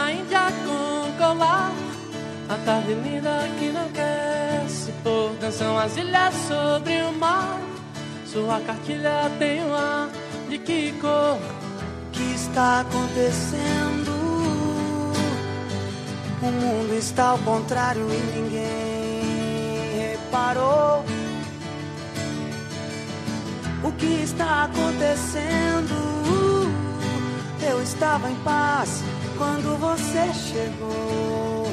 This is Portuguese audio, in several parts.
uma índia com colar. A tarde linda que não quer se pôr. Dançam as ilhas sobre o mar. Sua cartilha tem um ar de que cor? O que está acontecendo? O mundo está ao contrário e ninguém reparou. O que está acontecendo? Eu estava em paz quando você chegou.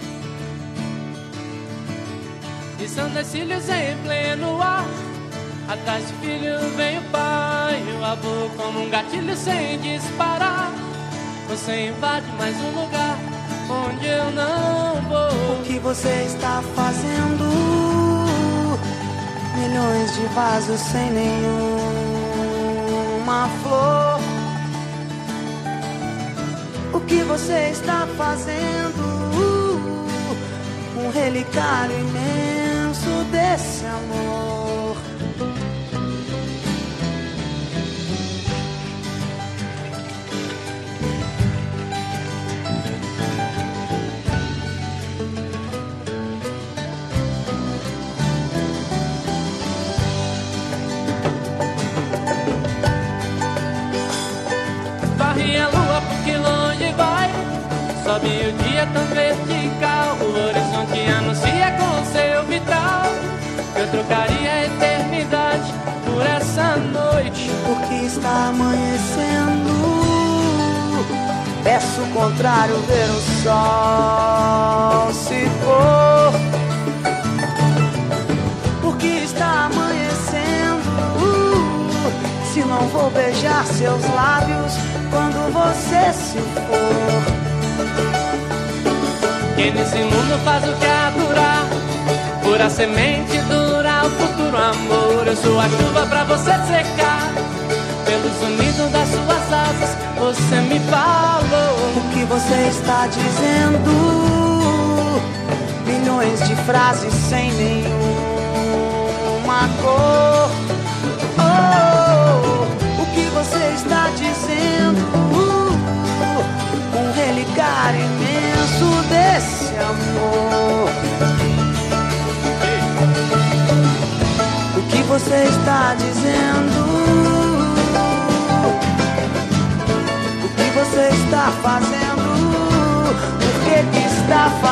E são decílios em pleno ar. Atrás do filho vem o pai, o avô como um gatilho sem disparar. Você invade mais um lugar onde eu não vou. O que você está fazendo? Milhões de vasos sem nenhuma flor. O que você está fazendo? Um relicário imenso desse amor. Varre a lua porque longe vai. Sobe o dia tão vertical. O horizonte anuncia com seu vitral. Eu trocaria a eternidade por essa noite. Porque está amanhecendo. Peço o contrário, ver o sol se pôr. Porque está amanhecendo. Se não vou beijar seus lábios quando você se for. Quem nesse mundo faz o que adorar. Pura semente dura o futuro amor. Eu sou a chuva pra você secar. Pelo sonido das suas asas você me falou. O que você está dizendo? Milhões de frases sem nenhuma cor. O que você está dizendo? Um relicário imenso desse amor. O que você está dizendo? O que você está fazendo? Por que está fazendo?